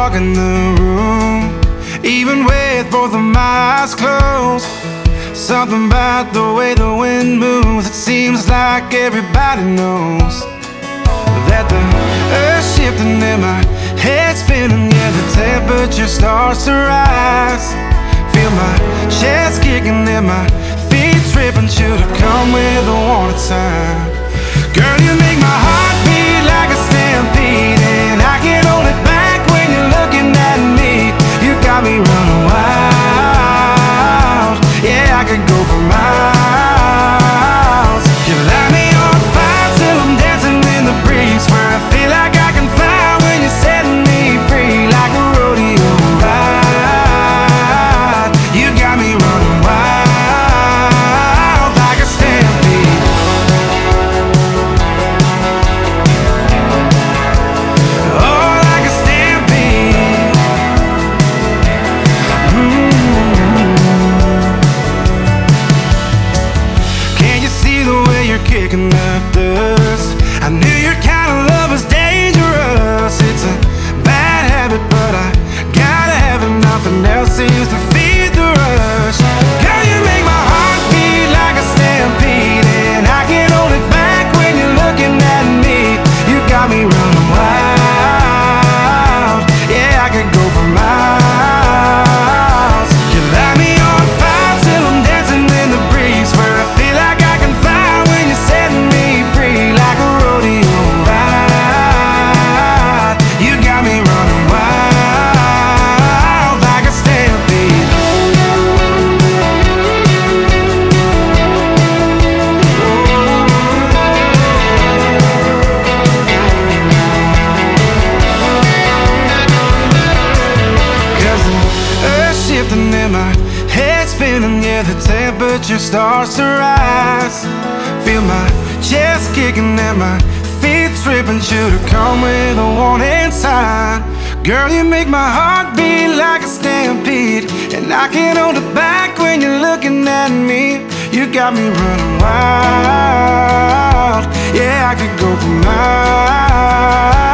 walk in the room, even with both of my eyes closed. Something about the way the wind moves, it seems like everybody knows that the earth's shifting and my head spinning. Yeah, the temperature starts to rise. Feel my chest kicking and my feet tripping. Should've come with a warning sign. Girl, you make my heart beat like a stampede, and I can't hold it back when you're looking at me. You got me running wild. Yeah, I could go for miles. You light me on fire till I'm dancing in the breeze, where I feel like I can fly when you're setting me free, like a rodeo ride. You got me running wild like a stampede. Oh, like a stampede. Can't you see the way you're kicking up dust? I knew your kind of love was dangerous. It's a bad habit, but I gotta have it. Nothing else seems to feed the rush. Girl, you make my heart beat like a stampede, and I can't hold it back when you're looking at me. You got me running wild. Yeah, I could go for miles. You light me on fire till I'm dancing in the breeze, where I feel like I can fly when you're setting me free, like a rodeo ride. You got me running wild like a stampede. Cause the earth's shifting and my head spinning. Yeah, the temperature starts to rise. Feel my chest kicking and my feet tripping. Should've come with a warning sign. Girl, you make my heart beat like a stampede, and I can't hold it back when you're looking at me. You got me running wild. Yeah, I could go for miles.